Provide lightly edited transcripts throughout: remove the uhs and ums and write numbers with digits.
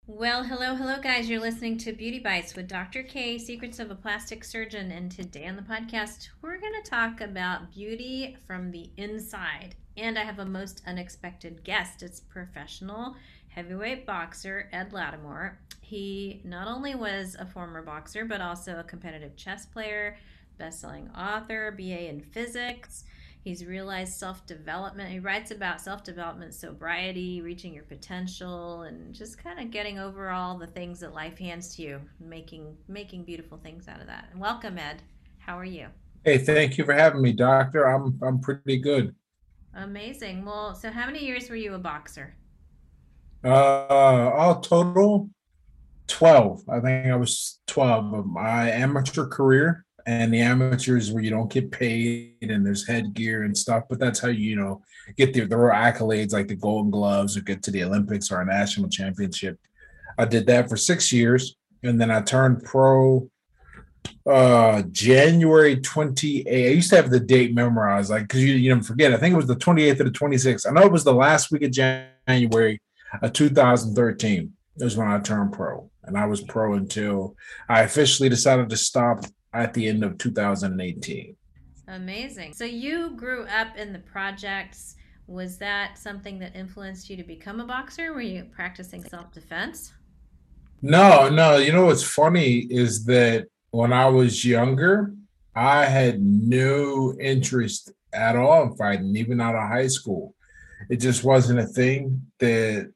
Well, hello, guys. You're listening to Beauty Bites with Dr. K, Secrets of a Plastic Surgeon. And today on the podcast, we're going to talk about beauty from the inside. And I have a most unexpected guest. It's professional heavyweight boxer Ed Lattimore. He not only was a former boxer, but also a competitive chess player, best-selling author, BA in physics. He's realized self development. He writes about self development, sobriety, reaching your potential, and just kind of getting over all the things that life hands to you, making beautiful things out of that. And welcome, Ed. How are you? Hey, thank you for having me, doctor. I'm pretty good. Amazing. Well, so how many years were you a boxer? All total 12. I think I was 12 of my amateur career. And the amateurs where you don't get paid and there's headgear and stuff, but that's how get the real accolades like the Golden Gloves or get to the Olympics or a national championship. I did that for 6 years, and then I turned pro January 28th. I used to have the date memorized, like because you don't forget. I think it was the 28th or the 26th. I know it was the last week of January of 2013 is when I turned pro, and I was pro until I officially decided to stop at the end of 2018. Amazing. So you grew up in the projects. Was that something that influenced you to become a boxer? Were you practicing self defense? No, no. You know what's funny is that when I was younger, I had no interest at all in fighting, even out of high school. It just wasn't a thing that,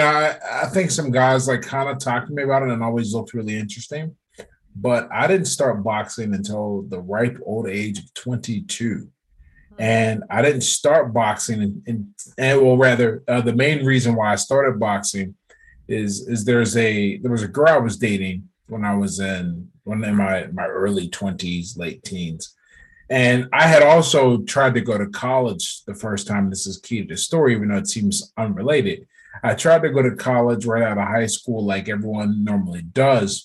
I think some guys like kind of talked to me about it and always looked really interesting. But I didn't start boxing until the ripe old age of 22. And I didn't start boxing, and well, rather, the main reason why I started boxing is there was a girl I was dating when I was in my early 20s, late teens. And I had also tried to go to college the first time. This is key to the story, even though it seems unrelated. I tried to go to college right out of high school, like everyone normally does,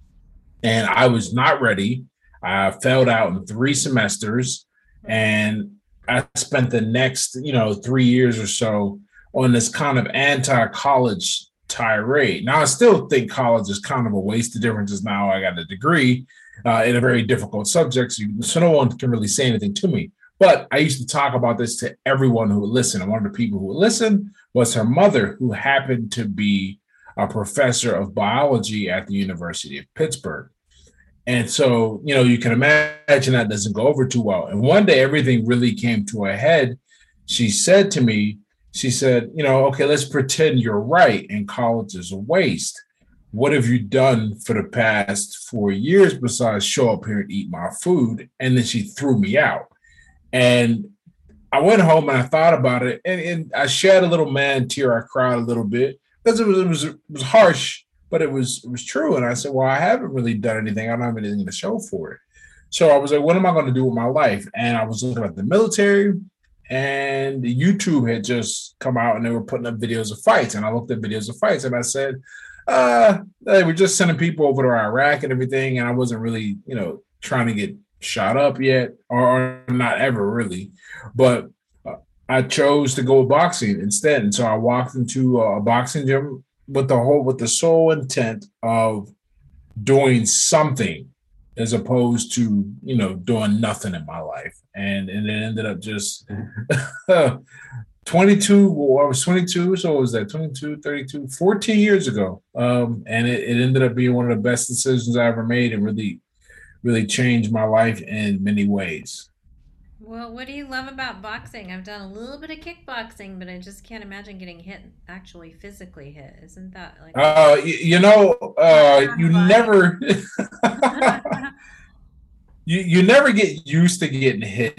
and I was not ready. I failed out in 3 semesters, and I spent the next, 3 years or so on this kind of anti-college tirade. Now, I still think college is kind of a waste. The difference is now I got a degree in a very difficult subject, so no one can really say anything to me. But I used to talk about this to everyone who would listen. And one of the people who would listen was her mother, who happened to be a professor of biology at the University of Pittsburgh. And so, you can imagine that doesn't go over too well. And one day everything really came to a head. She said to me, she said, okay, let's pretend you're right and college is a waste. What have you done for the past 4 years besides show up here and eat my food? And then she threw me out. And I went home and I thought about it, and I shed a little man tear. I cried a little bit because it was harsh, but it was true. And I said, well, I haven't really done anything. I don't have anything to show for it. So I was like, what am I going to do with my life? And I was looking at the military, and YouTube had just come out and they were putting up videos of fights. And I looked at videos of fights and I said, they were just sending people over to Iraq and everything. And I wasn't really, trying to get shot up yet, or not ever really. But I chose to go with boxing instead. And so I walked into a boxing gym with the sole intent of doing something as opposed to doing nothing in my life, and it ended up just 22. Well, I was 22, so what was that 22, 32, 14 years ago, and it ended up being one of the best decisions I ever made, and really changed my life in many ways. Well, what do you love about boxing? I've done a little bit of kickboxing, but I just can't imagine getting hit, actually physically hit. Isn't that like You horrifying? never you never get used to getting hit.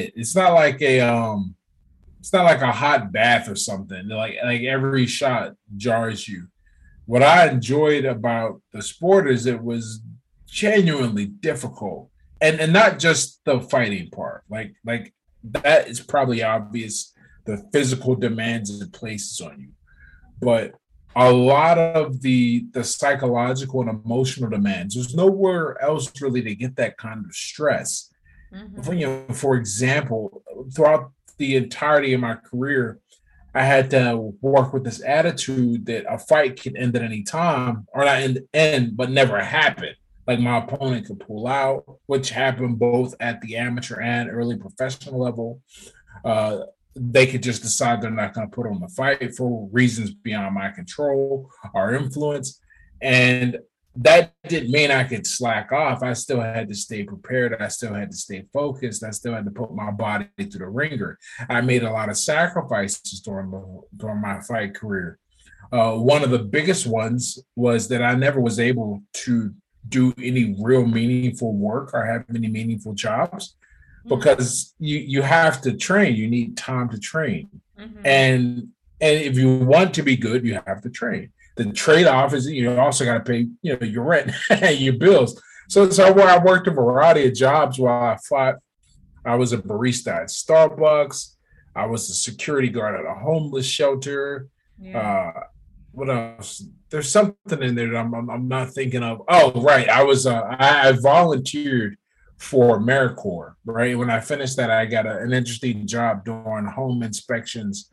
It's not like a hot bath or something. Like every shot jars you. What I enjoyed about the sport is it was genuinely difficult. And not just the fighting part. Like that is probably obvious, the physical demands it places on you. But a lot of the psychological and emotional demands, there's nowhere else really to get that kind of stress. Mm-hmm. For example, throughout the entirety of my career, I had to work with this attitude that a fight can end at any time, or not end, but never happen. Like my opponent could pull out, which happened both at the amateur and early professional level. Uh, they could just decide they're not going to put on the fight for reasons beyond my control or influence. And that didn't mean I could slack off. I still had to stay prepared. I still had to stay focused. I still had to put my body through the ringer. I made a lot of sacrifices during my fight career. One of the biggest ones was that I never was able to do any real meaningful work or have any meaningful jobs because you have to train. You need time to train, and if you want to be good, you have to train. The trade-off is you also got to pay your rent and your bills. So I worked a variety of jobs while I fought. I was a barista at Starbucks. I was a security guard at a homeless shelter. What else? There's something in there that I'm not thinking of. Oh, right. I volunteered for AmeriCorps. Right when I finished that, I got an interesting job doing home inspections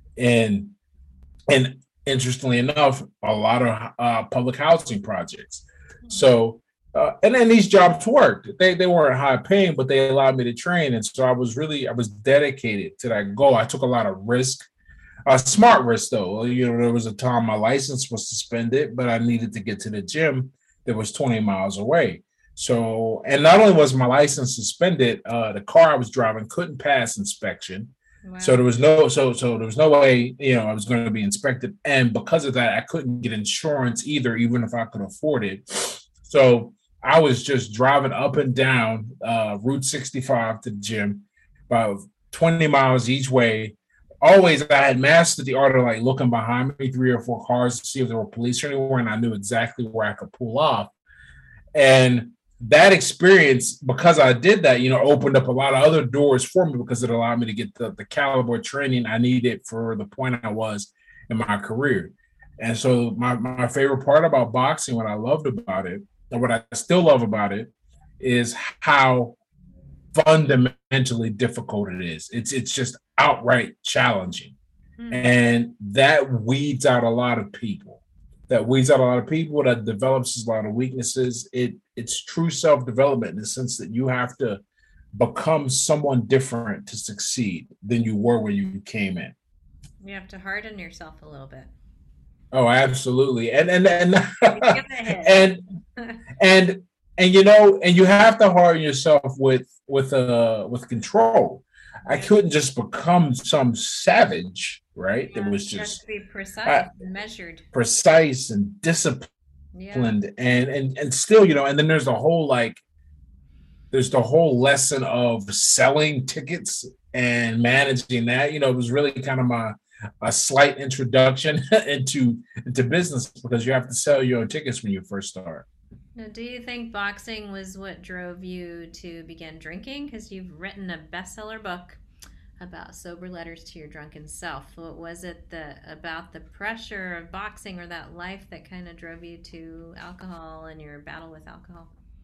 and interestingly enough, a lot of public housing projects. So, and then these jobs worked. They weren't high paying, but they allowed me to train, and so I was dedicated to that goal. I took a lot of risk, a smart risk though. There was a time my license was suspended, but I needed to get to the gym that was 20 miles away. So, and not only was my license suspended, the car I was driving couldn't pass inspection. Wow. So there was no way, I was going to be inspected. And because of that, I couldn't get insurance either, even if I could afford it. So I was just driving up and down Route 65 to the gym, about 20 miles each way. Always, I had mastered the art of like looking behind me, 3 or 4 cars to see if there were police anywhere, and I knew exactly where I could pull off. And that experience, because I did that, opened up a lot of other doors for me because it allowed me to get the caliber of training I needed for the point I was in my career. And so my favorite part about boxing, what I loved about it, and what I still love about it, is how fundamentally difficult it is. It's just outright challenging. And that weeds out a lot of people. That develops a lot of weaknesses. It's true self-development in the sense that you have to become someone different to succeed than you were when you came in. You have to harden yourself a little bit. Oh, absolutely. And and you have to harden yourself with control. I couldn't just become some savage, right? It was just be precise and measured, precise and disciplined, and still, and then there's the whole lesson of selling tickets and managing that. It was really kind of a slight introduction into business because you have to sell your own tickets when you first start. Now, do you think boxing was what drove you to begin drinking? Because you've written a bestseller book about sober letters to your drunken self. What was it about the pressure of boxing or that life that kind of drove you to alcohol and your battle with alcohol?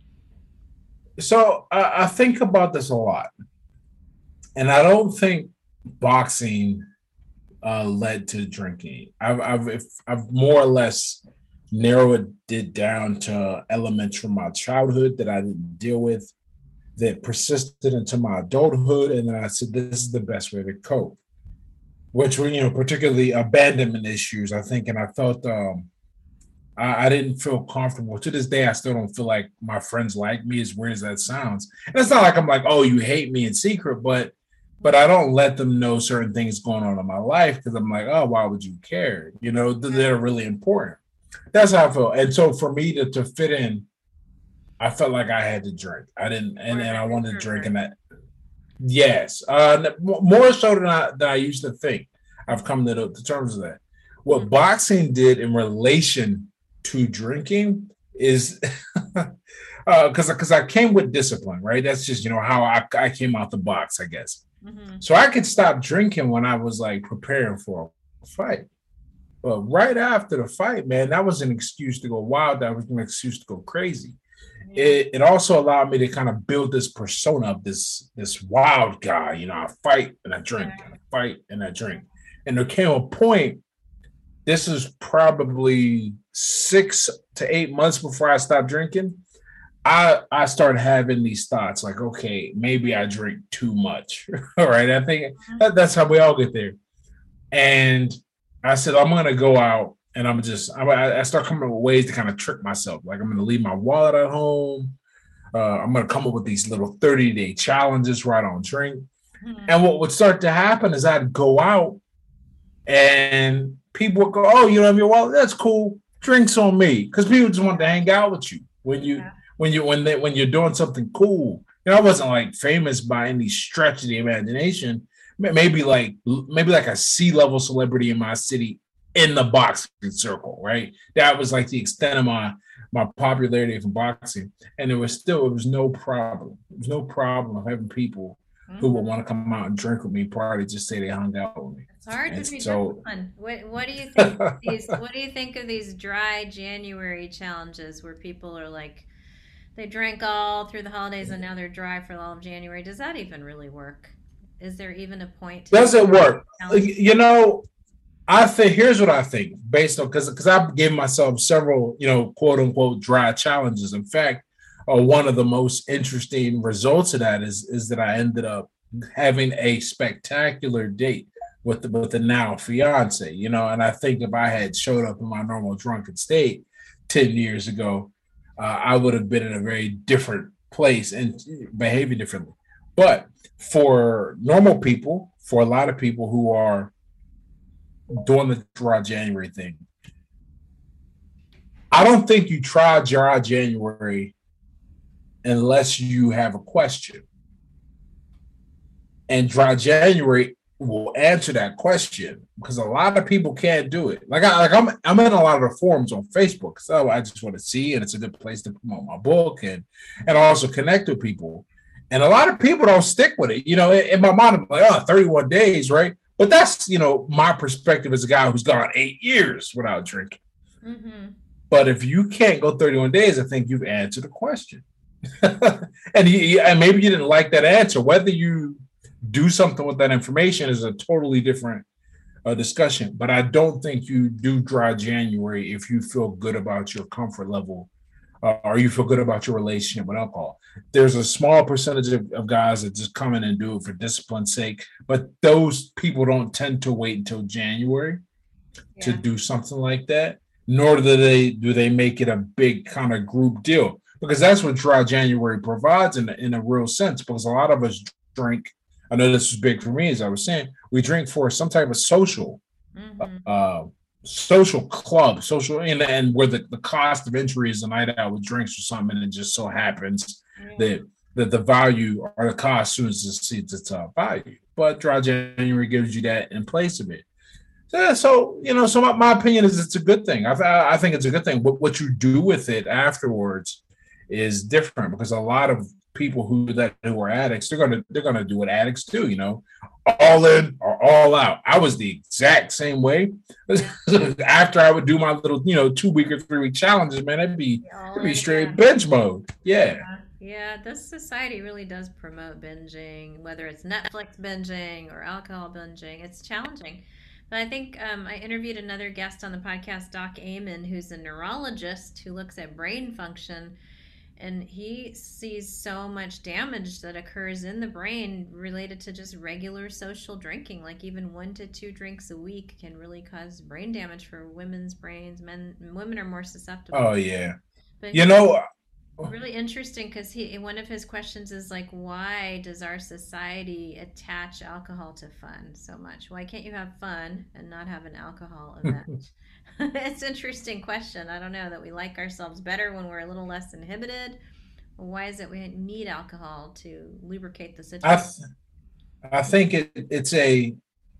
So I think about this a lot, and I don't think boxing led to drinking. I've more or less narrowed it down to elements from my childhood that I didn't deal with, that persisted into my adulthood, and then I said, this is the best way to cope, which were, particularly abandonment issues, I think, and I felt I didn't feel comfortable. To this day, I still don't feel like my friends like me, as weird as that sounds. And it's not like I'm like, oh, you hate me in secret, but I don't let them know certain things going on in my life because I'm like, oh, why would you care? They're really important. That's how I feel. And so for me to fit in, I felt like I had to drink. I didn't, and I wanted to drink. And that, yes, more so than I used to think. I've come to terms with that. What boxing did in relation to drinking is because I came with discipline, right? That's just how I came out the box, I guess. So I could stop drinking when I was like preparing for a fight. But right after the fight, man, that was an excuse to go wild. That was an excuse to go crazy. It also allowed me to kind of build this persona of this wild guy. I fight and I drink, and I fight and I drink. And there came a point, this is probably 6 to 8 months before I stopped drinking. I started having these thoughts like, okay, maybe I drink too much. All right. I think that's how we all get there. And I said, I'm going to go out and I start coming up with ways to kind of trick myself. Like, I'm going to leave my wallet at home. I'm going to come up with these little 30-day challenges where I don't drink. Mm-hmm. And what would start to happen is I'd go out and people would go, oh, you don't have your wallet? That's cool. Drinks on me. Because people just want to hang out with you when you're doing something cool. You know, I wasn't like famous by any stretch of the imagination. Maybe like a C-level celebrity in my city in the boxing circle, right? That was like the extent of my popularity from boxing. And it was no problem. There was no problem of having people who would want to come out and drink with me, probably just say they hung out with me. It's hard to be disciplined. What do you think of these? What do you think of these dry January challenges where people are like, they drank all through the holidays and now they're dry for all of January? Does that even really work? Is there even a point? Does it work? You know, I think here's what I think based on because I've given myself several, quote unquote dry challenges. In fact, one of the most interesting results of that is that I ended up having a spectacular date with the now fiance, and I think if I had showed up in my normal drunken state 10 years ago, I would have been in a very different place and behaving differently. But for normal people, for a lot of people who are doing the dry January thing, I don't think you try dry January unless you have a question. And dry January will answer that question because a lot of people can't do it. I'm in a lot of the forums on Facebook, so I just want to see, and it's a good place to promote my book and also connect with people. And a lot of people don't stick with it. In my mind, I'm like, 31 days, right? But that's, my perspective as a guy who's gone 8 years without drinking. Mm-hmm. But if you can't go 31 days, I think you've answered the question. and maybe you didn't like that answer. Whether you do something with that information is a totally different discussion. But I don't think you do dry January if you feel good about your comfort level or you feel good about your relationship with alcohol. There's a small percentage of guys that just come in and do it for discipline's sake, but those people don't tend to wait until January to do something like that, nor do they make it a big kind of group deal, because that's what dry January provides in a real sense, because a lot of us drink. I know this was big for me, as I was saying, we drink for some type of social club, and where the cost of entry is a night out with drinks or something, and it just so happens that the value or the cost soon as exceeds its value. But dry January gives you that in place of it. So my opinion is it's a good thing. I think it's a good thing. But what you do with it afterwards is different, because a lot of people who are addicts, they're gonna do what addicts do, all in or all out. I was the exact same way. After I would do my little 2-week or 3-week challenges, man, it'd be straight binge mode. Yeah, this society really does promote binging, whether it's Netflix binging or alcohol binging. It's challenging. But I think I interviewed another guest on the podcast, Doc Amen, who's a neurologist who looks at brain function. And he sees so much damage that occurs in the brain related to just regular social drinking. Like even 1 to 2 drinks a week can really cause brain damage for women's brains. Women are more susceptible. Oh, yeah. But really interesting, because one of his questions is like, why does our society attach alcohol to fun so much? Why can't you have fun and not have an alcohol event? It's an interesting question. I don't know, that we like ourselves better when we're a little less inhibited. Why is it we need alcohol to lubricate the situation? I think it's a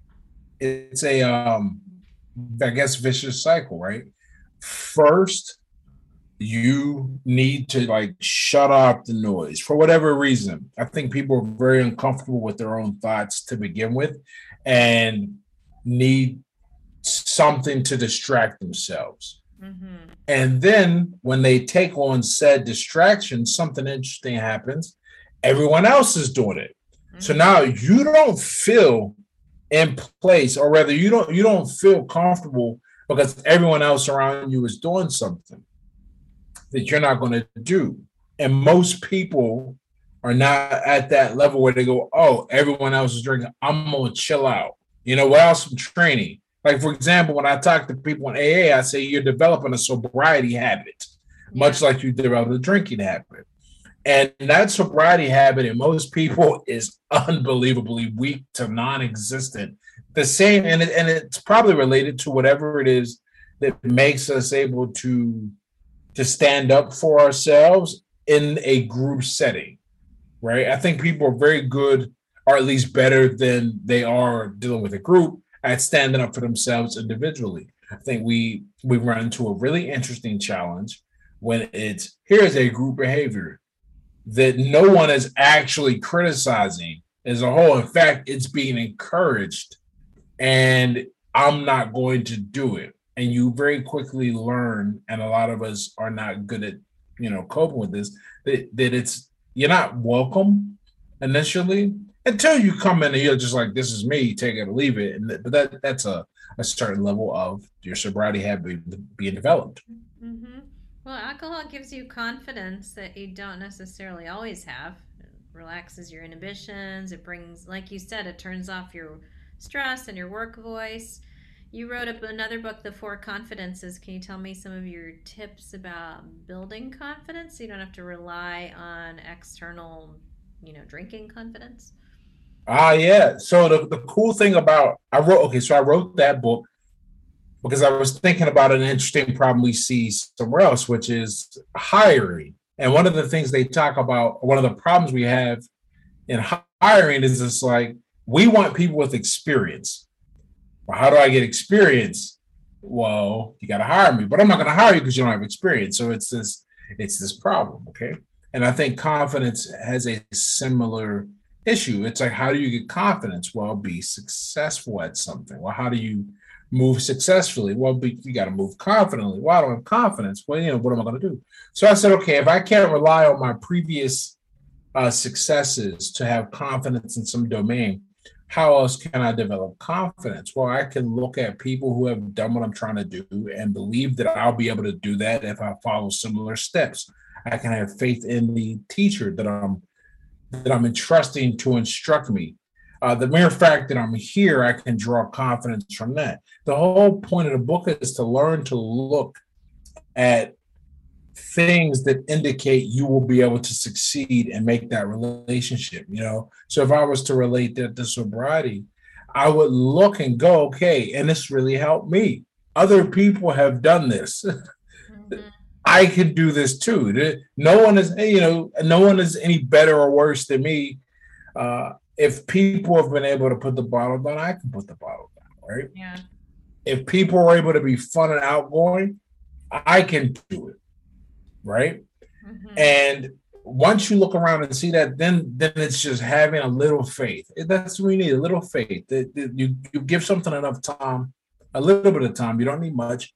I guess vicious cycle, right? First, you need to shut off the noise for whatever reason. I think people are very uncomfortable with their own thoughts to begin with and need something to distract themselves. Mm-hmm. And then when they take on said distraction, something interesting happens. Everyone else is doing it. Mm-hmm. So now you don't feel in place, or whether you don't feel comfortable because everyone else around you is doing something that you're not going to do. And most people are not at that level where they go, oh, everyone else is drinking, I'm going to chill out. Without some training. Like, for example, when I talk to people in AA, I say you're developing a sobriety habit, Yeah. much like you develop a drinking habit. And that sobriety habit in most people is unbelievably weak to non-existent. The same, and it's probably related to whatever it is that makes us able to stand up for ourselves in a group setting, right? I think people are very good, or at least better than they are dealing with a group, at standing up for themselves individually. I think we run into a really interesting challenge when it's here's a group behavior that no one is actually criticizing as a whole. In fact, it's being encouraged, and I'm not going to do it. And you very quickly learn, and a lot of us are not good at, coping with this, that it's, you're not welcome initially until you come in and you're just like, this is me, take it or leave it. But that's a certain level of your sobriety habit being developed. Hmm. Well, alcohol gives you confidence that you don't necessarily always have. It relaxes your inhibitions. It brings, like you said, it turns off your stress and your work voice. You wrote up another book, The Four Confidences. Can you tell me some of your tips about building confidence so you don't have to rely on external, drinking confidence? Yeah. So the cool thing about I wrote that book because I was thinking about an interesting problem we see somewhere else, which is hiring. And one of the things they talk about, one of the problems we have in hiring is it's like we want people with experience. Well, how do I get experience? Well, you got to hire me, but I'm not going to hire you because you don't have experience. So it's this problem, okay? And I think confidence has a similar issue. It's like, how do you get confidence? Well, be successful at something. Well, how do you move successfully? Well, you got to move confidently. Well, I don't have confidence. Well, what am I going to do? So I said, okay, if I can't rely on my previous successes to have confidence in some domain, how else can I develop confidence? Well, I can look at people who have done what I'm trying to do and believe that I'll be able to do that if I follow similar steps. I can have faith in the teacher that I'm entrusting to instruct me. The mere fact that I'm here, I can draw confidence from that. The whole point of the book is to learn to look at things that indicate you will be able to succeed and make that relationship. So if I was to relate that to sobriety, I would look and go, okay, and this really helped me. Other people have done this. Hmm. I can do this too. No one is any better or worse than me. If people have been able to put the bottle down, I can put the bottle down, right? Yeah. If people are able to be fun and outgoing, I can do it, right? Hmm. And once you look around and see that, then it's just having a little faith. That's what we need, a little faith. That you give something enough time, a little bit of time. You don't need much.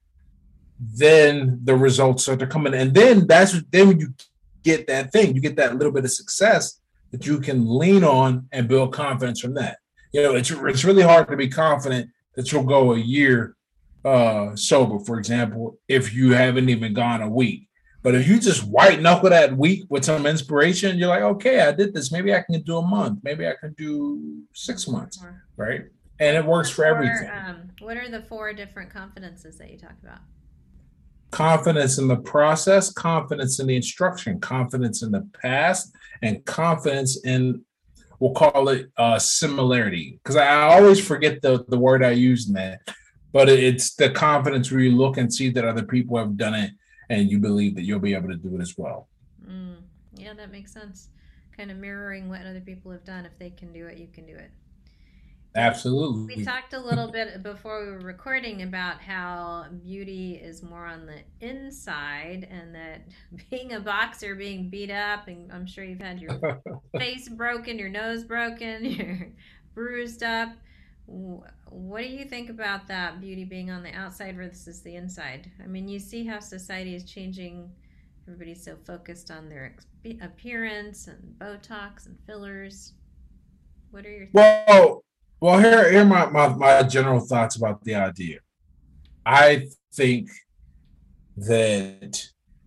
Then the results start to come in, and then when you get that thing, you get that little bit of success that you can lean on and build confidence from that. It's really hard to be confident that you'll go a year sober, for example, if you haven't even gone a week. But if you just white knuckle that week with some inspiration, you're like, okay, I did this. Maybe I can do a month. Maybe I can do 6 months, right? And it works for everything. What are the four different confidences that you talked about? Confidence in the process, confidence in the instruction, confidence in the past, and confidence in, we'll call it similarity. Because I always forget the word I use in that, but it's the confidence where you look and see that other people have done it and you believe that you'll be able to do it as well. Mm, yeah, that makes sense. Kind of mirroring what other people have done. If they can do it, you can do it. Yeah, we Absolutely. talked a little bit before we were recording about how beauty is more on the inside, and that being a boxer, being beat up, and I'm sure you've had your face broken, your nose broken, you're bruised up. What do you think about that beauty being on the outside versus the inside? I mean, you see how society is changing. Everybody's so focused on their appearance and Botox and fillers. What are your thoughts? Well, Well, here are my general thoughts about the idea. I think that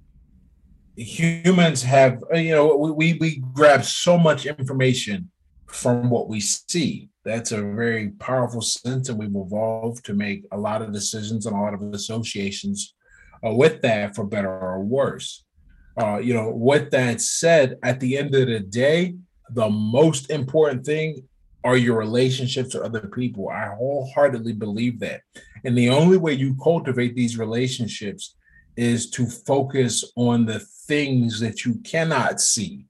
humans have, we grab so much information from what we see. That's a very powerful sense, and we've evolved to make a lot of decisions and a lot of associations with that, for better or worse. With that said, at the end of the day, the most important thing are your relationships with other people. I wholeheartedly believe that. And the only way you cultivate these relationships is to focus on the things that you cannot see,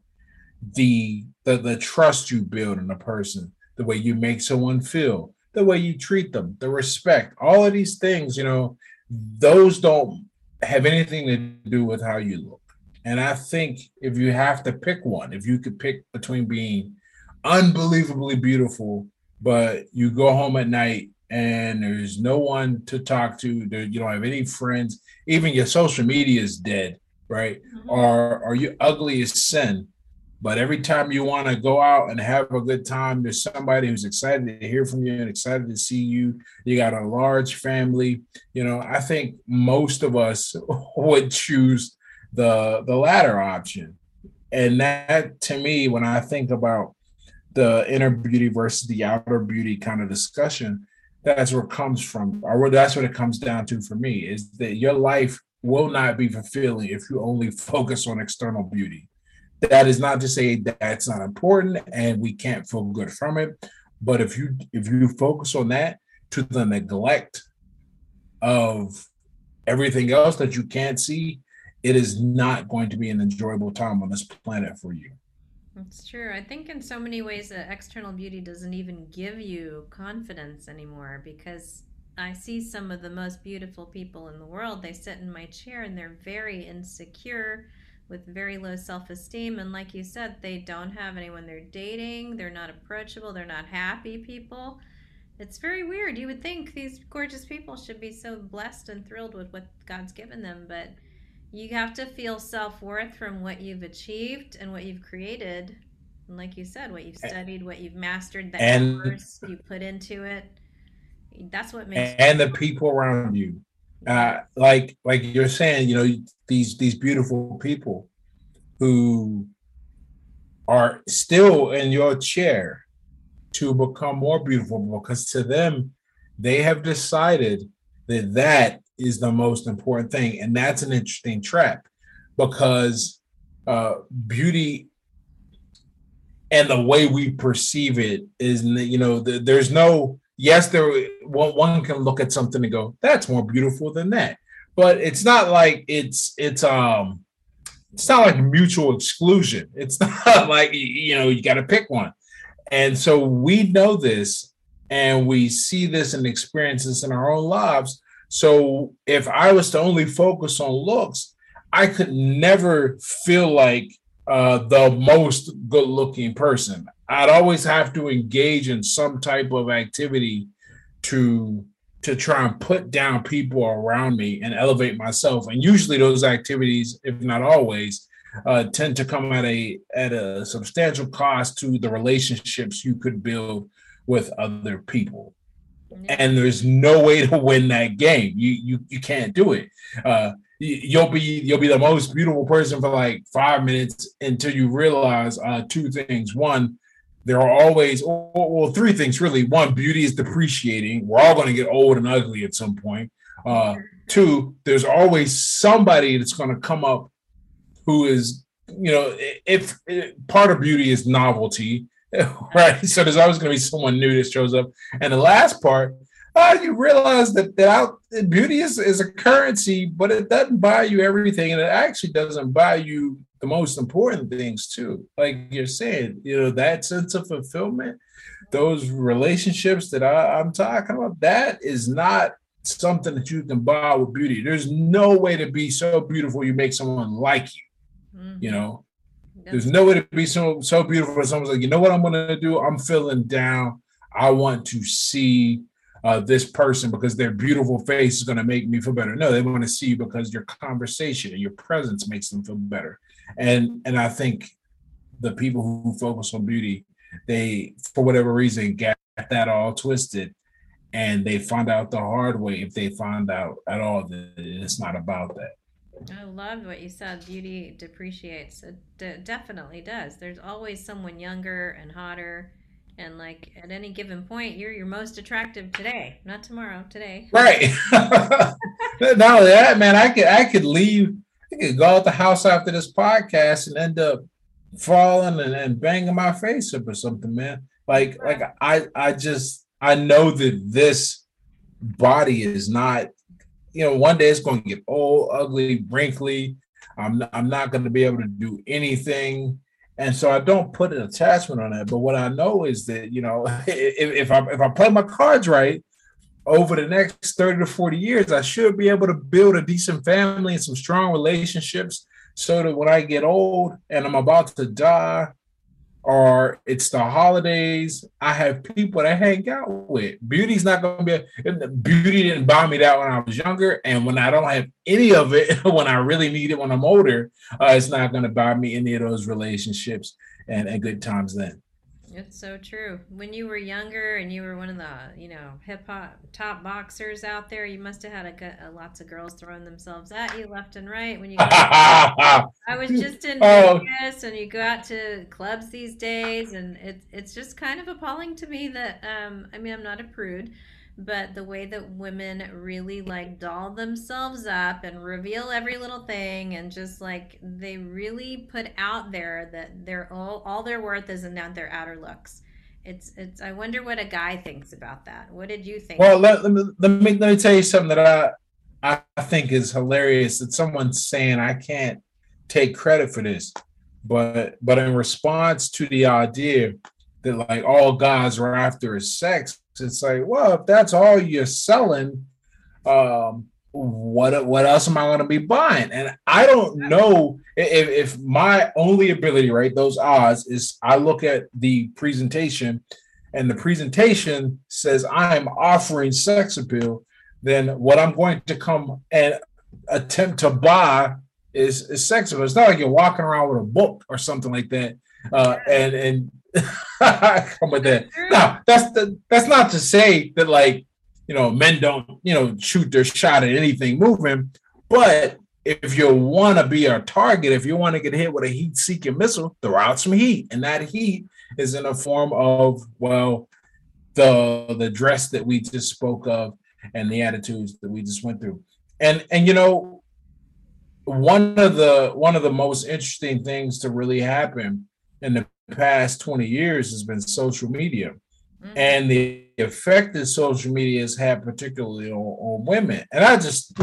the trust you build in a person, the way you make someone feel, the way you treat them, the respect, all of these things, those don't have anything to do with how you look. And I think if you have to pick one, if you could pick between being unbelievably beautiful, but you go home at night and there's no one to talk to, you don't have any friends, even your social media is dead, right? Mm-hmm. Or are you ugly as sin? But every time you want to go out and have a good time, there's somebody who's excited to hear from you and excited to see you. You got a large family. I think most of us would choose the latter option. And that, to me, when I think about the inner beauty versus the outer beauty kind of discussion, that's where it comes from, or that's what it comes down to for me, is that your life will not be fulfilling if you only focus on external beauty. That is not to say that that's not important and we can't feel good from it, but if you focus on that to the neglect of everything else that you can't see, it is not going to be an enjoyable time on this planet for you. It's true. I think in so many ways that external beauty doesn't even give you confidence anymore, because I see some of the most beautiful people in the world. They sit in my chair and they're very insecure with very low self esteem. And like you said, they don't have anyone they're dating. They're not approachable. They're not happy people. It's very weird. You would think these gorgeous people should be so blessed and thrilled with what God's given them, but you have to feel self-worth from what you've achieved and what you've created. And like you said, what you've studied, what you've mastered, the and hours you put into it. That's what makes and the people around you. you. Like you're saying, these beautiful people who are still in your chair to become more beautiful, because to them, they have decided that that is the most important thing. And that's an interesting trap, because beauty and the way we perceive it is, there's no, yes, one can look at something and go, that's more beautiful than that. But it's not like it's not like mutual exclusion. It's not like, you got to pick one. And so we know this, and we see this and experience this in our own lives. So if I was to only focus on looks, I could never feel like the most good looking person. I'd always have to engage in some type of activity to try and put down people around me and elevate myself. And usually those activities, if not always, tend to come at a substantial cost to the relationships you could build with other people. Yeah. And there's no way to win that game. You can't do it. You'll be the most beautiful person for like 5 minutes until you realize two things. One, there are always, well, three things really. One, beauty is depreciating. We're all going to get old and ugly at some point. Two, there's always somebody that's going to come up who is, if part of beauty is novelty, right? So there's always going to be someone new that shows up. And the last part, you realize that beauty is a currency, but it doesn't buy you everything. And it actually doesn't buy you the most important things too. Like you're saying, that sense of fulfillment, those relationships that I'm talking about, that is not something that you can buy with beauty. There's no way to be so beautiful you make someone like you. Mm-hmm. There's no way to be so beautiful that someone's like, you know what I'm going to do? I'm feeling down. I want to see this person because their beautiful face is going to make me feel better. No, they want to see you because your conversation and your presence makes them feel better. And I think the people who focus on beauty, they for whatever reason got that all twisted, and they find out the hard way, if they find out at all, that it's not about that. I loved what you said. Beauty depreciates. It definitely does. There's always someone younger and hotter. And like at any given point, you're your most attractive today, not tomorrow, today. Right. Not only that, man, I could leave. I could go out the house after this podcast and end up falling and banging my face up or something, man. I know that this body is not, one day it's going to get old, ugly, wrinkly. I'm not going to be able to do anything. And so I don't put an attachment on that. But what I know is that, if I play my cards right, over the next 30 to 40 years, I should be able to build a decent family and some strong relationships, so that when I get old and I'm about to die, or it's the holidays, I have people to hang out with. Beauty's not going to beauty didn't buy me that when I was younger. And when I don't have any of it, when I really need it when I'm older, it's not going to buy me any of those relationships and good times then. It's so true. When you were younger and you were one of the, hip hop top boxers out there, you must have had lots of girls throwing themselves at you left and right when you got. I was just in Oh, Vegas, and you go out to clubs these days, and it's just kind of appalling to me that I mean, I'm not a prude, but the way that women really like doll themselves up and reveal every little thing, and just like they really put out there that they're all their worth is in their outer looks. It's I wonder what a guy thinks about that. What did you think? well, let me tell you something that I think is hilarious, that someone's saying I can't take credit for this, but in response to the idea that like all guys are after is sex, it's like, well, if that's all you're selling, what else am I going to be buying? And I don't know if my only ability, right, those odds, is I look at the presentation, and the presentation says I am offering sex appeal, then what I'm going to come and attempt to buy is sex appeal. It's not like you're walking around with a book or something like that, and come with That's that. true. Now, that's not to say that, like, men don't, shoot their shot at anything moving. But if you want to be a target, if you want to get hit with a heat-seeking missile, throw out some heat, and that heat is in the form of, well, the dress that we just spoke of, and the attitudes that we just went through. And one of the most interesting things to really happen in the past 20 years has been social media, Hmm. and the effect that social media has had, particularly on women. And I just,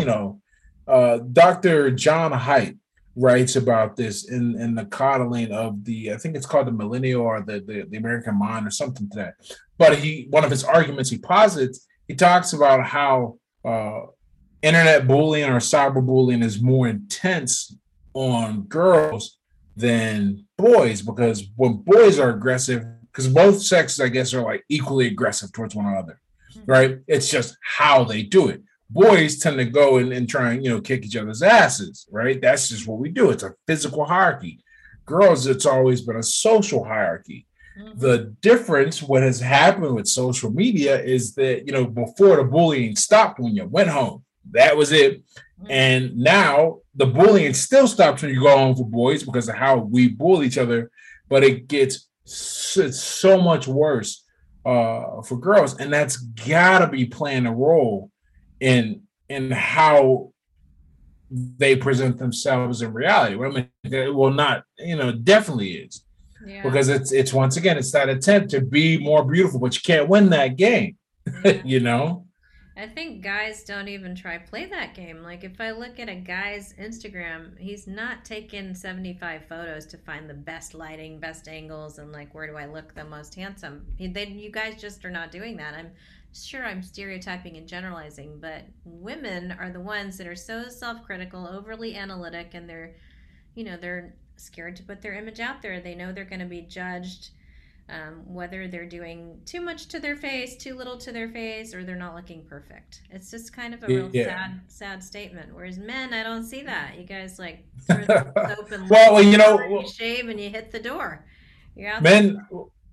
Dr. John Haidt writes about this in the coddling of the, I think it's called the millennial, or the American mind, or something to that. But one of his arguments he posits, he talks about how internet bullying or cyberbullying is more intense on girls than boys, because when boys are aggressive, because both sexes, I guess, are like equally aggressive towards one another, Hmm. right? It's just how they do it. Boys tend to go and try and kick each other's asses, right? That's just what we do. It's a physical hierarchy. Girls, it's always been a social hierarchy. Hmm. The difference, what has happened with social media, is that before, the bullying stopped when you went home. That was it. Hmm. And now the bullying still stops when you go home for boys, because of how we bully each other, but it gets so much worse for girls, and that's gotta be playing a role in how they present themselves in reality. Well, I mean, well, not, definitely is, Yeah. because it's once again, it's that attempt to be more beautiful, but you can't win that game. Yeah. you know I think guys don't even try play that game. Like if I look at a guy's Instagram, he's not taking 75 photos to find the best lighting, best angles, and like where do I look the most handsome. You guys just are not doing that. I'm sure I'm stereotyping and generalizing, but women are the ones that are so self-critical, overly analytic, and they're scared to put their image out there. They know they're going to be judged, whether they're doing too much to their face, too little to their face, or they're not looking perfect. It's just kind of a real yeah. sad statement. Whereas men, I don't see that. You guys like throw the soap and well, lotion on, you shave, and you hit the door. You're out the men door.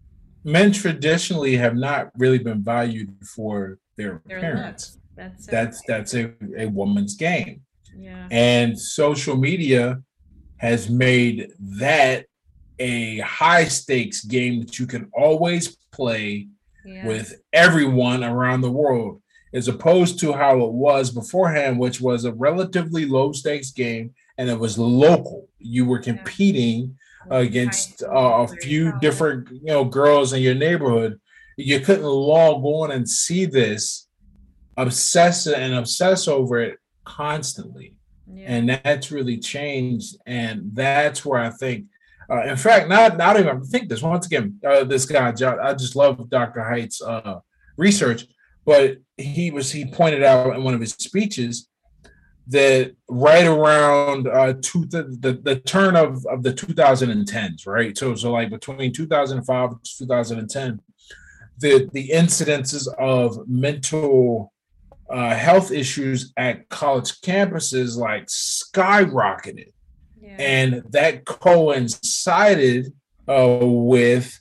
men traditionally have not really been valued for their Their appearance. looks. That's so That's a woman's game. yeah. And social media has made that a high stakes game that you can always play Yeah. with everyone around the world, as opposed to how it was beforehand, which was a relatively low stakes game and it was local. You were Yeah. competing With your high against school a or your few college. different girls in your neighborhood. You couldn't log on and see this, obsess over it constantly, Yeah. and that's really changed. And that's where I think, in fact, not even think this once again. This guy, I just love Dr. Haidt's research, but he pointed out in one of his speeches that right around the turn of the 2010s, right? So like between 2005 and 2010, the incidences of mental health issues at college campuses like skyrocketed, Yeah. and that coincided with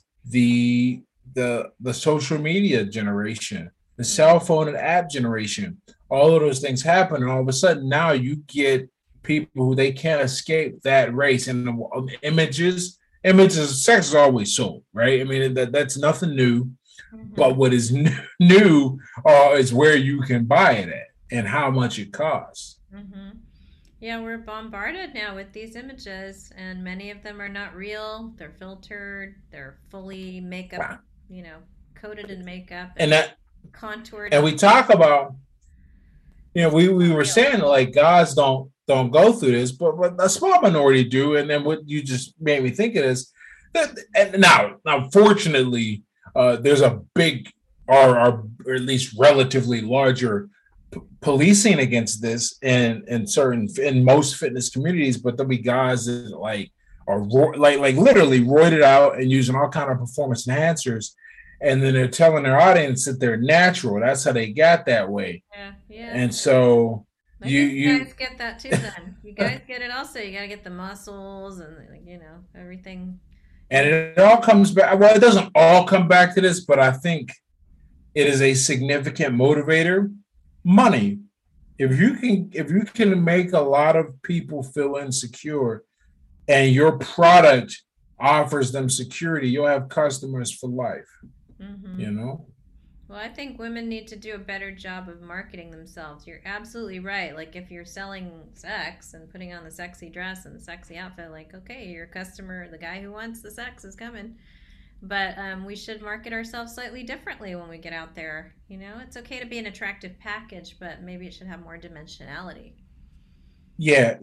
the social media generation, the cell phone and app generation. All of those things happen, and all of a sudden now you get people who they can't escape that race, and the images. Sex is always sold, right? I mean that's nothing new. Mm-hmm. But what is new is where you can buy it at and how much it costs. Mm-hmm. Yeah, we're bombarded now with these images, and many of them are not real. They're filtered. They're fully makeup, Wow. coated in makeup And and that, contoured. and we talk about, It's we not were real. saying like guys don't go through this, but a small minority do. And then what you just made me think of is that, and now fortunately, there's a big, or at least relatively larger policing against this in most fitness communities, but there'll be guys that like are like literally roided out and using all kind of performance enhancers, and then they're telling their audience that they're natural. That's how they got that way. Yeah, yeah. And so I you think you you guys get that too. Then you guys get it also. You gotta get the muscles and everything. and You it all comes back. Well, it doesn't all come back to this, but I think it is a significant motivator. Money. If you can make a lot of people feel insecure, and your product offers them security, you'll have customers for life. mm-hmm. You know? Well, I think women need to do a better job of marketing themselves. You're absolutely right. Like if you're selling sex and putting on the sexy dress and the sexy outfit, like okay, your customer, the guy who wants the sex, is coming. But we should market ourselves slightly differently when we get out there. It's okay to be an attractive package, but maybe it should have more dimensionality. Yeah,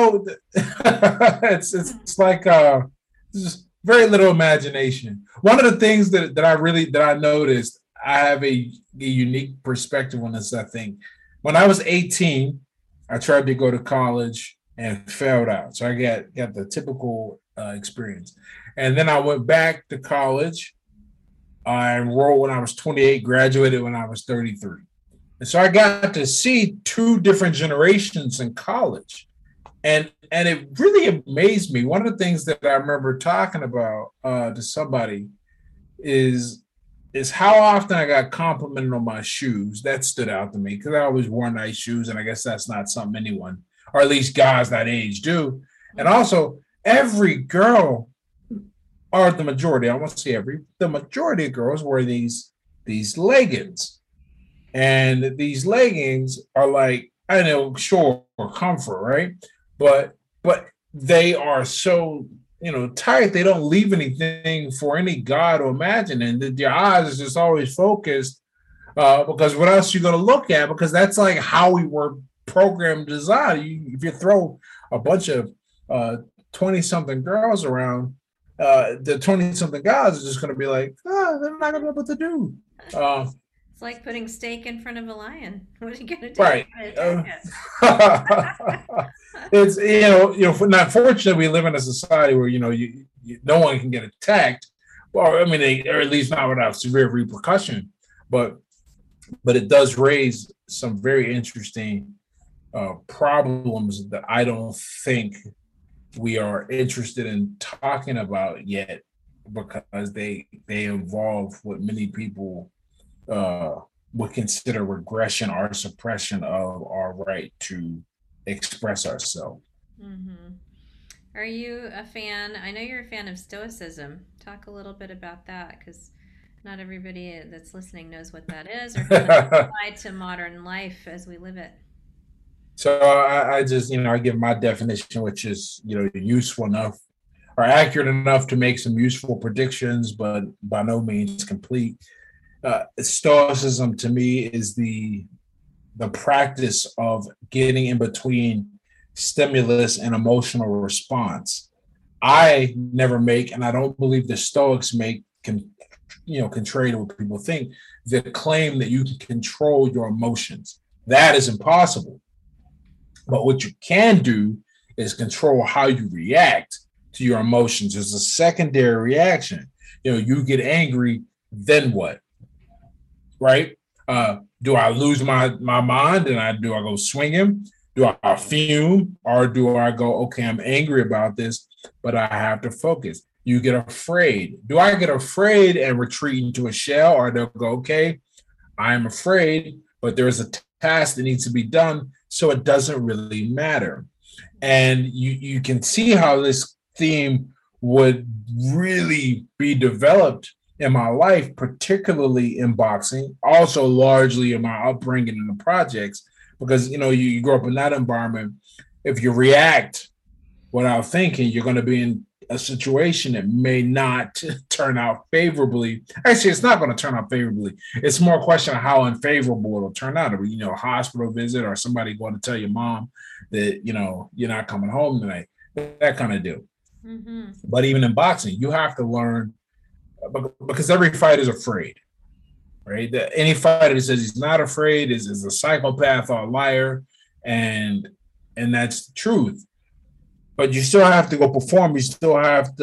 it's like just very little imagination. One of the things that I noticed, I have a unique perspective on this. I think when I was 18, I tried to go to college and failed out, so I got the typical experience. And then I went back to college. I enrolled when I was 28, graduated when I was 33. And so I got to see two different generations in college. And it really amazed me. One of the things that I remember talking about to somebody is is how often I got complimented on my shoes. That stood out to me because I always wore nice shoes, and I guess that's not something anyone, or at least guys that age, do. And Mm-hmm. also, every girl, or the majority, I won't say every, the majority of girls wear these leggings, and these leggings are like, I know, sure, for comfort, right? But they are so, tight. They don't leave anything for any god to imagine, and your eyes is just always focused. Because what else you going to look at? Because that's like how we were programmed, designed. If you throw a bunch of 20 something girls around, the 20 something guys are just going to be like, they're not going to know what to do. Uh, It's like putting steak in front of a lion. What are you gonna do? right. You're gonna attack It's not fortunate we live in a society where no one can get attacked, or I mean, or at least not without severe repercussion. But it does raise some very interesting problems that I don't think we are interested in talking about yet because they involve what many people uh, would consider regression or suppression of our right to express ourselves. Mm-hmm. Are you a fan? I know you're a fan of Stoicism. Talk a little bit about that because not everybody that's listening knows what that is or how that applies to modern life as we live it. So I just, I give my definition, which is, useful enough or accurate enough to make some useful predictions, but by no means complete. Stoicism to me is the practice of getting in between stimulus and emotional response. I never make, and I don't believe the Stoics make, contrary to what people think, the claim that you can control your emotions. That is impossible. But what you can do is control how you react to your emotions. There's a secondary reaction. You get angry, then what? Right? Do I lose my mind and do I go swinging? Do I fume or do I go, okay, I'm angry about this, but I have to focus? You get afraid. Do I get afraid and retreat into a shell, or they'll go, okay, I'm afraid, but there's a task that needs to be done, so it doesn't really matter. And you can see how this theme would really be developed in my life, particularly in boxing, also largely in my upbringing in the projects, because you grow up in that environment. If you react without thinking, you're going to be in a situation that may not turn out favorably. Actually, it's not going to turn out favorably. It's more a question of how unfavorable it'll turn out. A hospital visit or somebody going to tell your mom that, you're not coming home tonight, that kind of deal. Mm-hmm. But even in boxing, you have to learn, because every fighter is afraid, right? Any fighter that says he's not afraid is a psychopath or a liar, and that's the truth. But you still have to go perform. You still have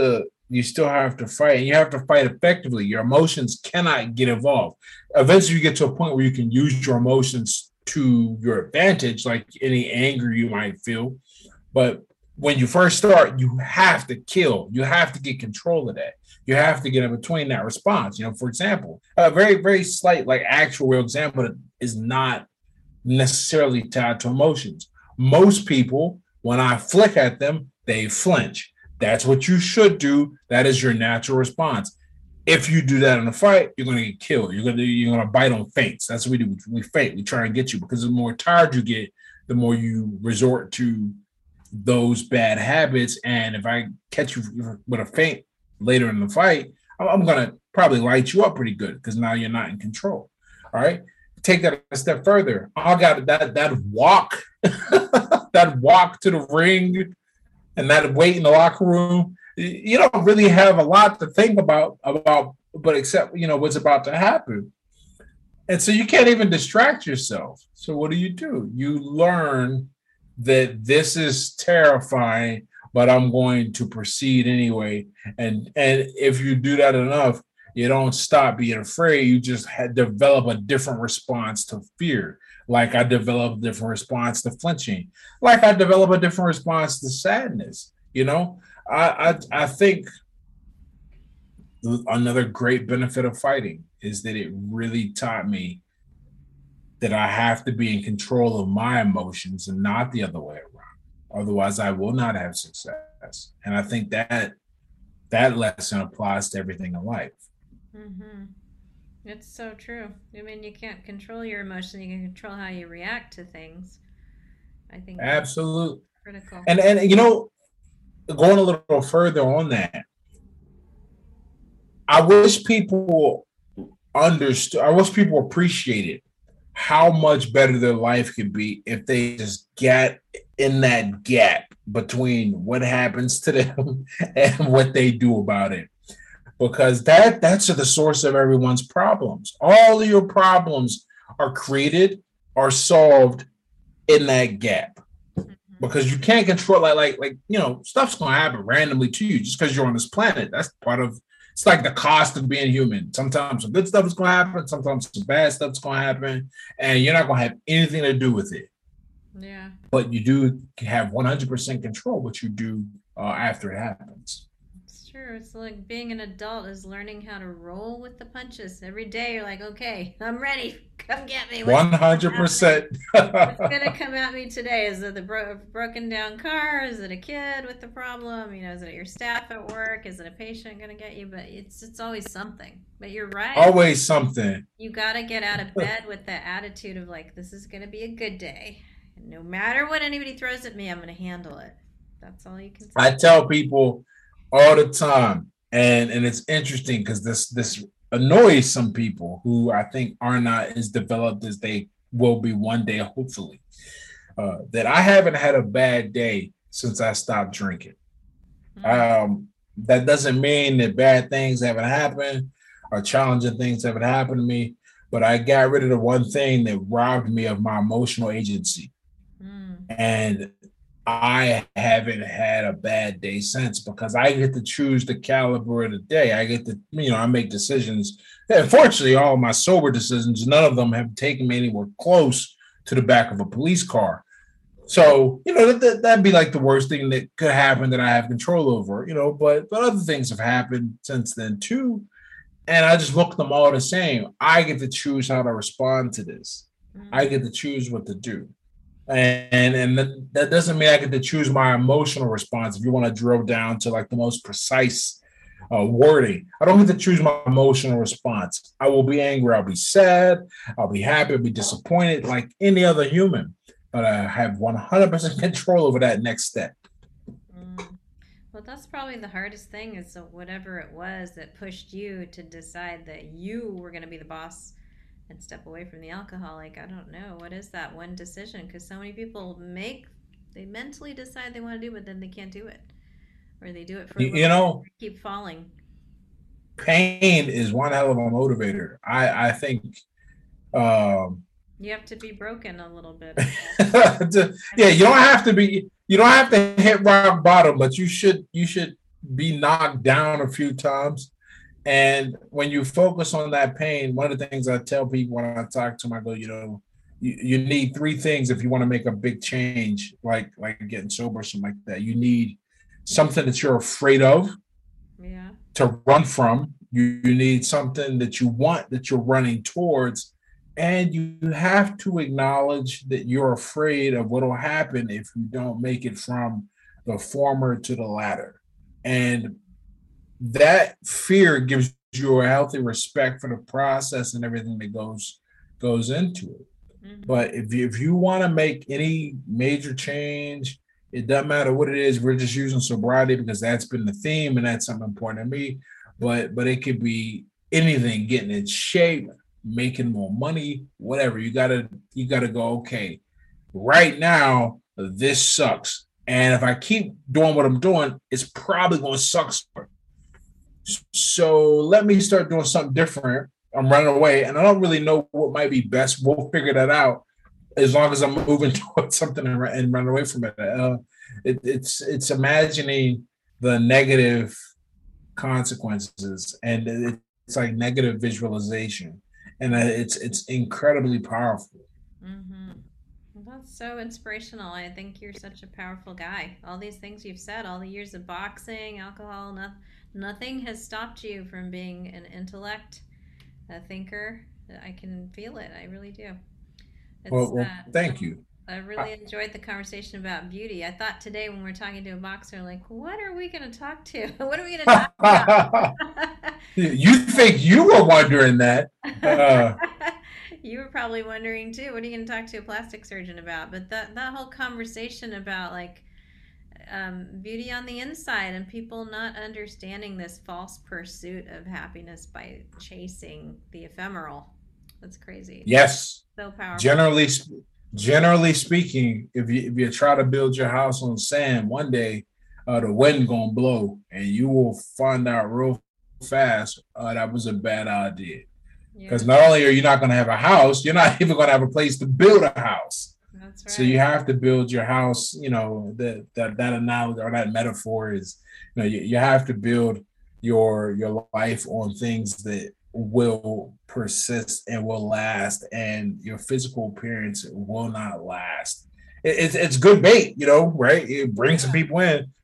to fight, and you have to fight effectively. Your emotions cannot get involved. Eventually, you get to a point where you can use your emotions to your advantage, like any anger you might feel. But when you first start, you have to kill. You have to get control of that. You have to get in between that response. For example, a very, very slight, like actual real example that is not necessarily tied to emotions. Most people, when I flick at them, they flinch. That's what you should do. That is your natural response. If you do that in a fight, you're going to get killed. You're going to bite on feints. That's what we do. We feint. We try and get you, because the more tired you get, the more you resort to those bad habits. And if I catch you with a feint later in the fight, I'm going to probably light you up pretty good, because now you're not in control. All right. Take that a step further. I got that walk, that walk to the ring, and that wait in the locker room. You don't really have a lot to think about, but except what's about to happen. And so you can't even distract yourself. So what do? You learn that this is terrifying, but I'm going to proceed anyway. And if you do that enough, you don't stop being afraid. You just develop a different response to fear. Like I develop a different response to flinching. Like I develop a different response to sadness. I think another great benefit of fighting is that it really taught me that I have to be in control of my emotions and not the other way around. Otherwise, I will not have success. And I think that lesson applies to everything in life. Mm-hmm. It's so true. I mean, you can't control your emotions. You can control how you react to things. I think absolutely critical. And going a little further on that, I wish people understood. I wish people appreciated how much better their life could be if they just get in that gap between what happens to them and what they do about it. Because that's the source of everyone's problems. All of your problems are created or solved in that gap. Because you can't control like stuff's gonna happen randomly to you just because you're on this planet. That's part of it's like the cost of being human. Sometimes some good stuff is gonna happen, sometimes some bad stuff's gonna happen, and you're not gonna have anything to do with it. Yeah. But you do have 100% control what you do after it happens. It's true. It's like being an adult is learning how to roll with the punches. Every day you're like, okay, I'm ready. Come get me. What's happening? 100%. What's gonna come at me today? Is it the broken down car? Is it a kid with the problem? You know, is it your staff at work? Is it a patient gonna get you? But it's always something. But you're right. Always something. You gotta get out of bed with the attitude of like, this is gonna be a good day. And no matter what anybody throws at me, I'm gonna handle it. That's all you can I say. tell people all the time, and it's interesting because this annoys some people who I think are not as developed as they will be one day, hopefully. That I haven't had a bad day since I stopped drinking. Mm, That doesn't mean that bad things haven't happened or challenging things haven't happened to me, but I got rid of the one thing that robbed me of my emotional agency. mm, And I haven't had a bad day since because I get to choose the caliber of the day. I get to, I make decisions. Unfortunately, all of my sober decisions, none of them have taken me anywhere close to the back of a police car. So, that'd be like the worst thing that could happen that I have control over, but other things have happened since then too. And I just look at them all the same. I get to choose how to respond to this. I mm. get to choose what to do. And that doesn't mean I get to choose my emotional response. If you want to drill down to like the most precise wording, I don't get to choose my emotional response. I will be angry. I'll be sad. I'll be happy. I'll be disappointed like any other human. But I have 100% control over that next step. Mm. Well, that's probably the hardest thing is that whatever it was that pushed you to decide that you were going to be the boss and step away from the alcohol. Like, I don't know. What is that one decision? Because so many people they mentally decide they want to do, but then they can't do it. Or they do it for a You, little you bit, know, keep falling. pain is one hell of a motivator. I think um, You have to be broken a little bit, I guess. I yeah, think. you don't have to hit rock bottom, but you should be knocked down a few times. And when you focus on that pain, one of the things I tell people when I talk to them, I go, you need three things if you want to make a big change, like getting sober or something like that. You need something that you're afraid of Yeah. to run from. You need something that you want that you're running towards. And you have to acknowledge that you're afraid of what will happen if you don't make it from the former to the latter. And that fear gives you a healthy respect for the process and everything that goes into it. Hmm. But if you want to make any major change, it doesn't matter what it is. We're just using sobriety because that's been the theme and that's something important to me. But it could be anything, getting in shape, making more money, whatever. You gotta go, okay, right now, this sucks. And if I keep doing what I'm doing, it's probably gonna suck. So let me start doing something different. I'm running away and I don't really know what might be best. We'll figure that out as long as I'm moving towards something and run away from it. It's imagining the negative consequences and it's like negative visualization and it's incredibly powerful. Hmm. Well, that's so inspirational. I think you're such a powerful guy. All these things you've said, all the years of boxing, alcohol, nothing has stopped you from being an intellect, a thinker. I can feel it. I really do. It's Well, thank you. I really enjoyed the conversation about beauty. I thought today when we're talking to a boxer, like, what are we going to talk to? What are we going to talk about? You think you were wondering that? uh, You were probably wondering too. What are you going to talk to a plastic surgeon about? But that whole conversation about like beauty on the inside and people not understanding this false pursuit of happiness by chasing the ephemeral. That's crazy. yes, So powerful. generally generally speaking, if you try to build your house on sand, one day the wind gonna blow, and you will find out real fast that was a bad idea. Because Yeah, not only are you not gonna have a house, you're not even gonna have a place to build a house. that's So you right. have to build your house. That analogy or that metaphor is, you have to build your life on things that will persist and will last, and your physical appearance will not last. It's good bait, right? It brings some Yeah. people in,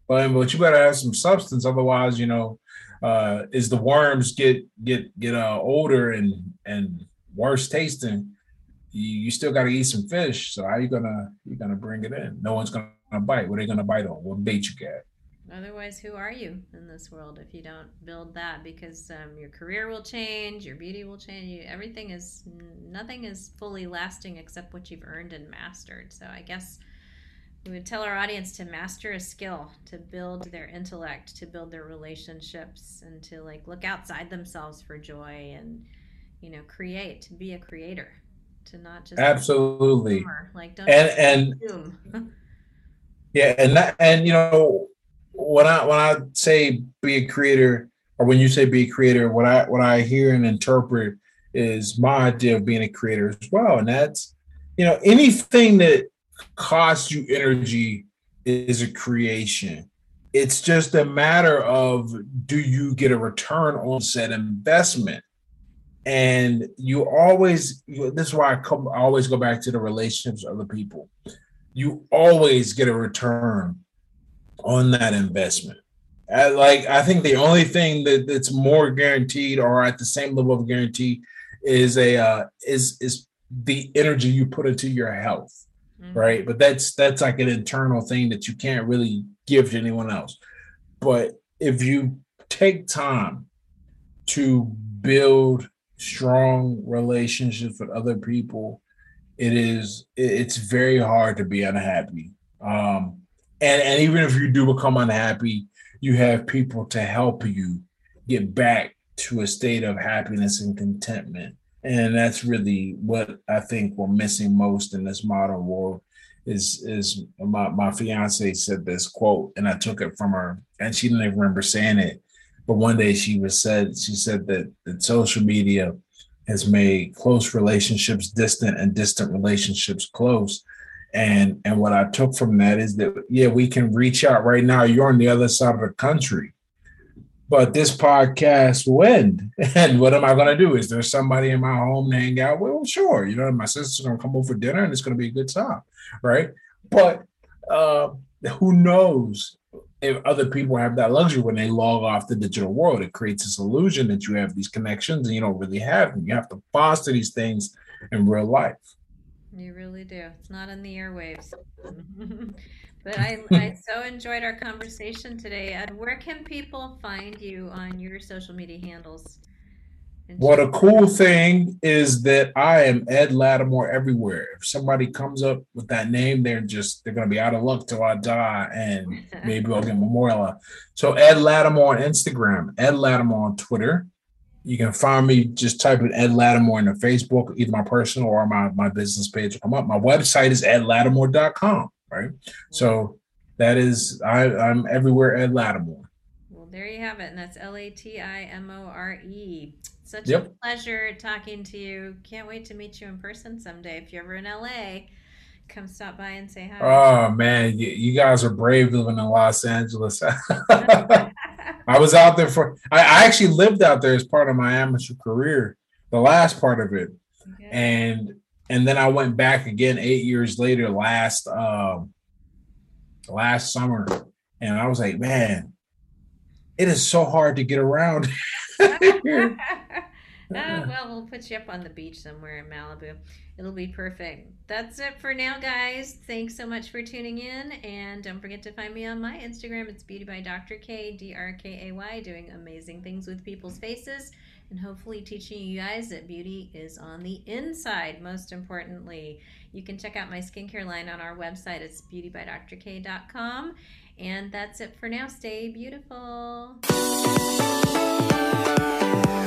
But you better have some substance, otherwise, as the worms get older and worse tasting, you still got to eat some fish. So how you gonna bring it in? No one's gonna bite. What are they gonna bite on? What bait you got? Otherwise, who are you in this world if you don't build that? Because your career will change, your beauty will change. Everything is, nothing is fully lasting except what you've earned and mastered. So I guess we would tell our audience to master a skill, to build their intellect, to build their relationships, and to like look outside themselves for joy and create, to be a creator, to not just be a Absolutely. consumer. Like don't just And consume. yeah, and when I say be a creator, or when you say be a creator, what I hear and interpret is my idea of being a creator as well, and that's anything that costs you energy is a creation. It's just a matter of, do you get a return on said investment? And this is why I always go back to the relationships of other people. You always get a return on that investment. I think the only thing that's more guaranteed or at the same level of guarantee is the energy you put into your health, Mm-hmm. right? But that's like an internal thing that you can't really give to anyone else. But if you take time to build strong relationships with other people, it's very hard to be unhappy. And even if you do become unhappy, you have people to help you get back to a state of happiness and contentment. And that's really what I think we're missing most in this modern world. Is my fiance said this quote, and I took it from her, and she didn't even remember saying it. But one day she said that social media has made close relationships distant and distant relationships close. And what I took from that is that, yeah, we can reach out right now. You're on the other side of the country, but this podcast will end. And what am I going to do? Is there somebody in my home to hang out with? Well, sure. My sister's going to come over for dinner and it's going to be a good time. Right. But uh, who knows if other people have that luxury when they log off the digital world? It creates this illusion that you have these connections and you don't really have them. You have to foster these things in real life. You really do. It's not in the airwaves. But I so enjoyed our conversation today. Ed, where can people find you on your social media handles and What check? a cool thing is that I am Ed Lattimore everywhere. If somebody comes up with that name, they're gonna be out of luck till I die, and maybe I'll get memorialized. So Ed Lattimore on Instagram, Ed Lattimore on Twitter. You can find me, just type in Ed Lattimore in the Facebook, either my personal or my business page will come up. My website is edlattimore.com, right? Well, So that is I'm everywhere Ed Lattimore. well, there you have it, and that's Latimore. Such a Yep. pleasure talking to you. Can't wait to meet you in person someday. If you're ever in LA, come stop by and say hi. Oh man, you guys are brave living in Los Angeles. I was out there I actually lived out there as part of my amateur career, the last part of it. Good. And then I went back again 8 years later last summer. And I was like, man, it is so hard to get around here. Oh, well, we'll put you up on the beach somewhere in Malibu. It'll be perfect. That's it for now, guys. Thanks so much for tuning in. And don't forget to find me on my Instagram. It's Beauty by Dr. K, DRKAY, doing amazing things with people's faces and hopefully teaching you guys that beauty is on the inside, most importantly. You can check out my skincare line on our website. It's beautybydrk.com. And that's it for now. Stay beautiful.